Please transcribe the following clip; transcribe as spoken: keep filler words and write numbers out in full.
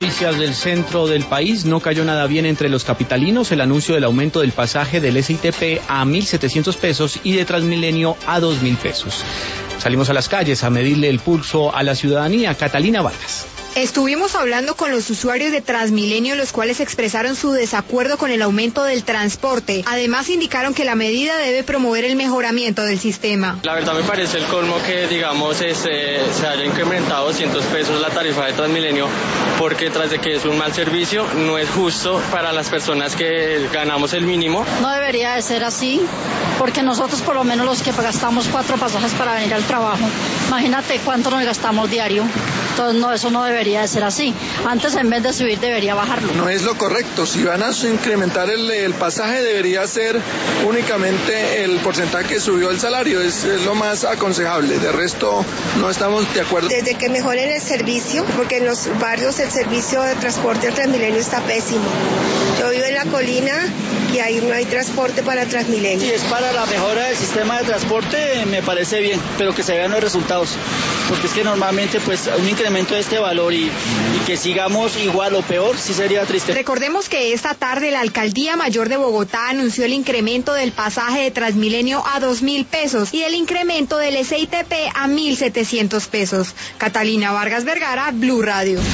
noticias del centro del país. No cayó nada bien entre los capitalinos el anuncio del aumento del pasaje del S I T P a mil setecientos pesos y de Transmilenio a dos mil pesos. Salimos a las calles a medirle el pulso a la ciudadanía. Catalina Vargas. Estuvimos hablando con los usuarios de Transmilenio, los cuales expresaron su desacuerdo con el aumento del transporte. Además, indicaron que la medida debe promover el mejoramiento del sistema. La verdad me parece el colmo que, digamos, este, se haya incrementado doscientos pesos la tarifa de Transmilenio, porque tras de que es un mal servicio, no es justo para las personas que ganamos el mínimo. No debería de ser así, porque nosotros por lo menos los que gastamos cuatro pasajes para venir al trabajo, imagínate cuánto nos gastamos diario. Entonces, no, eso no debería de ser así. Antes, en vez de subir, debería bajarlo. No es lo correcto. Si van a incrementar el, el pasaje, debería ser únicamente el porcentaje que subió el salario. Es, es lo más aconsejable. De resto, no estamos de acuerdo. Desde que mejoren el servicio, porque en los barrios el servicio de transporte al Transmilenio está pésimo. Yo vivo en la colina y ahí no hay transporte para Transmilenio. Si es para la mejora del sistema de transporte, me parece bien, pero que se vean los resultados. Porque es que normalmente, pues, un incremento de este valor y, y que sigamos igual o peor, sí sería triste. Recordemos que esta tarde la Alcaldía Mayor de Bogotá anunció el incremento del pasaje de Transmilenio a dos mil pesos y el incremento del S I T P a mil setecientos pesos. Catalina Vargas Vergara, Blue Radio.